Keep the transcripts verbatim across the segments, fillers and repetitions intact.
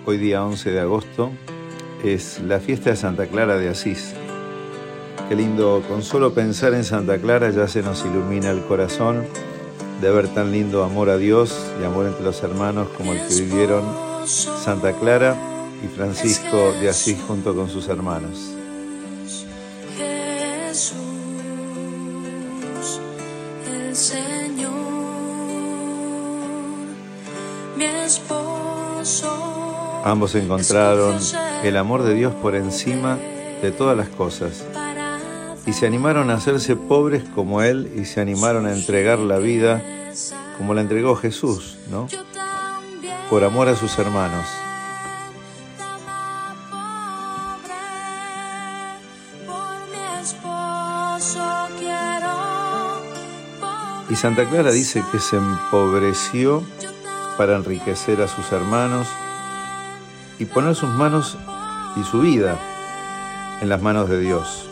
Hoy día once de agosto es la fiesta de Santa Clara de Asís. Qué lindo, con solo pensar en Santa Clara ya se nos ilumina el corazón de ver tan lindo amor a Dios y amor entre los hermanos como el que vivieron Santa Clara y Francisco de Asís junto con sus hermanos. Jesús, el Señor, mi esposo. Ambos encontraron el amor de Dios por encima de todas las cosas y se animaron a hacerse pobres como Él y se animaron a entregar la vida como la entregó Jesús, ¿no? Por amor a sus hermanos. Y Santa Clara dice que se empobreció para enriquecer a sus hermanos y poner sus manos y su vida en las manos de Dios.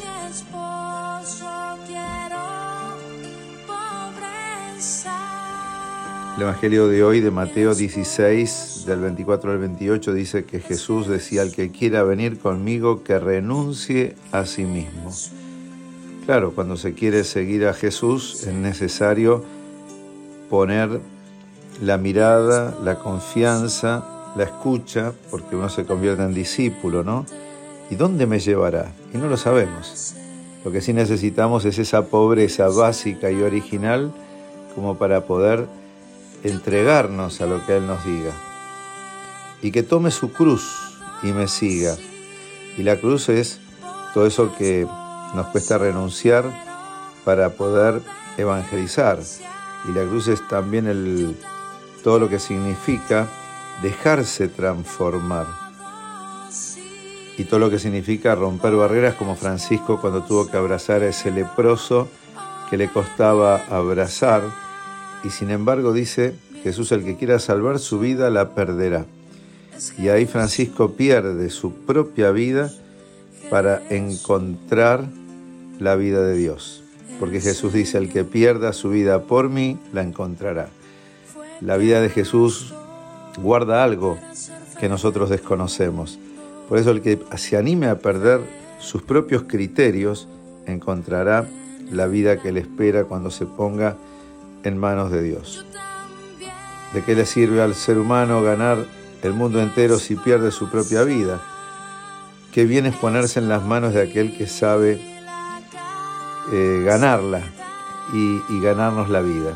El Evangelio de hoy de Mateo dieciséis, del veinticuatro al veintiocho, dice que Jesús decía: al que quiera venir conmigo, que renuncie a sí mismo. Claro, cuando se quiere seguir a Jesús es necesario poner la mirada, la confianza, la escucha, porque uno se convierte en discípulo, ¿no? ¿Y dónde me llevará? Y no lo sabemos. Lo que sí necesitamos es esa pobreza básica y original como para poder entregarnos a lo que Él nos diga. Y que tome su cruz y me siga. Y la cruz es todo eso que nos cuesta renunciar para poder evangelizar. Y la cruz es también el, todo lo que significa dejarse transformar. Y todo lo que significa romper barreras, como Francisco cuando tuvo que abrazar a ese leproso que le costaba abrazar. Y sin embargo dice Jesús: el que quiera salvar su vida la perderá. Y ahí Francisco pierde su propia vida para encontrar la vida de Dios. Porque Jesús dice: el que pierda su vida por mí la encontrará. La vida de Jesús guarda algo que nosotros desconocemos. Por eso el que se anime a perder sus propios criterios encontrará la vida que le espera cuando se ponga en manos de Dios. ¿De qué le sirve al ser humano ganar el mundo entero si pierde su propia vida? Qué bien es ponerse en las manos de aquel que sabe eh, ganarla y, y ganarnos la vida.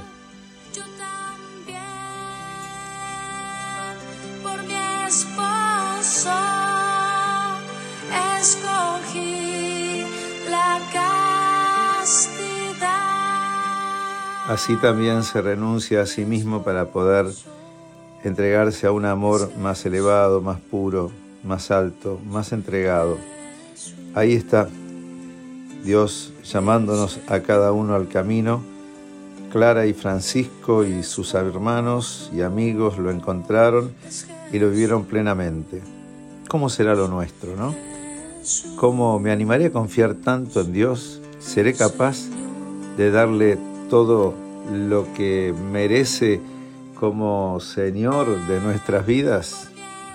Así también se renuncia a sí mismo para poder entregarse a un amor más elevado, más puro, más alto, más entregado. Ahí está Dios llamándonos a cada uno al camino. Clara y Francisco y sus hermanos y amigos lo encontraron y lo vivieron plenamente. ¿Cómo será lo nuestro, no? ¿Cómo me animaré a confiar tanto en Dios? ¿Seré capaz de darle todo lo que merece como Señor de nuestras vidas?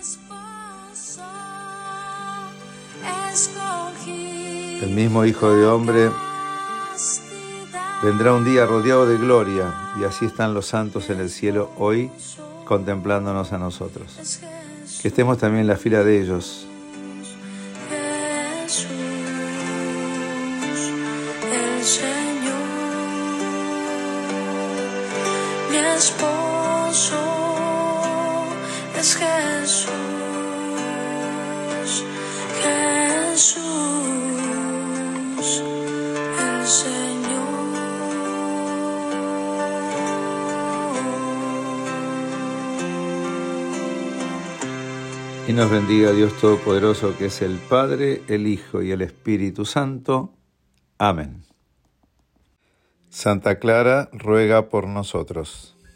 El mismo Hijo de Hombre vendrá un día rodeado de gloria, y así están los santos en el cielo hoy contemplándonos a nosotros. Que estemos también en la fila de ellos. Jesús, el Señor, mi esposo es Jesús, Jesús, el Señor. Y nos bendiga Dios Todopoderoso, que es el Padre, el Hijo y el Espíritu Santo. Amén. Santa Clara ruega por nosotros.